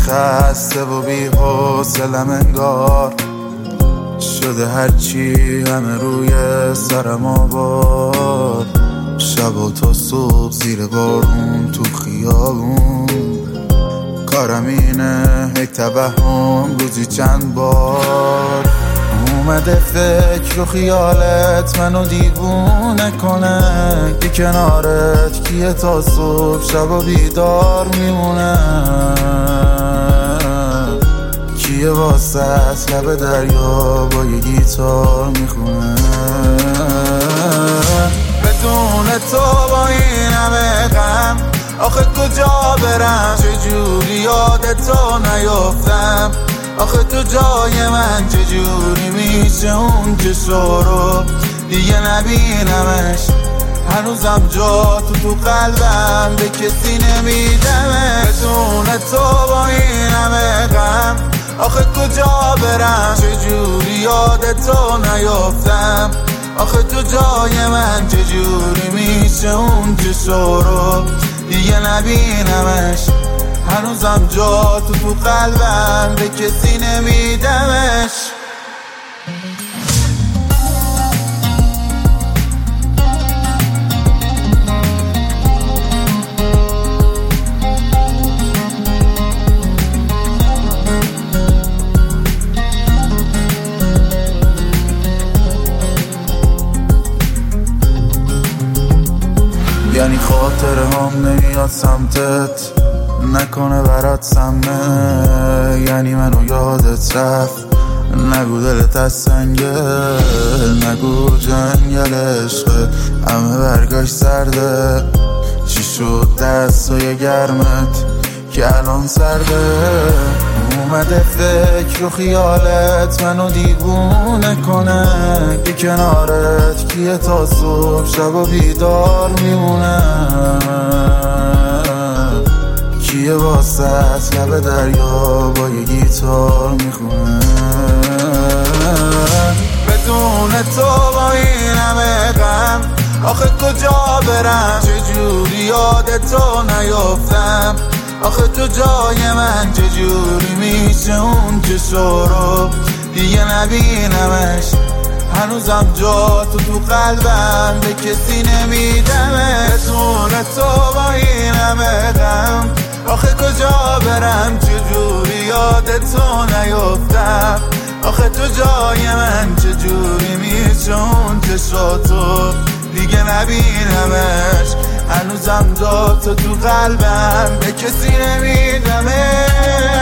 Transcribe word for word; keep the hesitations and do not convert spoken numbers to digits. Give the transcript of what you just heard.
خسته و بی حوصله‌ام انگار شده هرچی همه روی سرم آوار. شب و تا صبح زیر بارون تو خیابون، کارم اینه هی توهم روزی چند بار. اومده فکر و خیالت منو دیوونه کنه، که کنارت کیه تا صبح شب و بیدار میمونه. کیه واسه لب دریا با یه گیتار میخونه. بدون تو با این همه غم آخه کجا برم، چجوری یاد تو نیافتم. آخه تو جای من چجوری میشه اون چشا رو دیگه نبینمش. هنوزم جا تو تو قلبم به کسی نمیدمش. بدون تو با این همه غم آخه کجا برم، چجوری یاد تو نیافتم. آخه تو جای من چجوری میشه اون چشا رو دیگه نبینمش. هنوزم جا تو تو قلبم به کسی نمیدمش. یعنی خاطر هم نمیاد سمتت، نکنه برات سمه. یعنی منو یادت رفت، نگو دلت از سنگه، نگو جنگل عشقه همه برگاش سرده. چی شد دستای گرمت که الان سرده؟ اومده فکر و خیالت منو دیوونه کنه، که کنارت کیه تا صبح شب و بیدار میمونه. کیه واسه لب دریا با یه گیتار میخونه. بدون تو با این همه غم آخه کجا برم، چجوری یاد تو نیافتم. آخه تو جای من چجوری میشه اون چشا رو دیگه نبینمش. هنوزم جا تو تو قلبم به کسی نمیدمش. بدون تو با این همه غم آخه کجا برم، چجوری یاد تو نیافتم. آخه تو جای من چجوری میشه اون چشاتو دیگه نبینمش. هنوزم جا تو تو قلبم به کسی نمیدمش.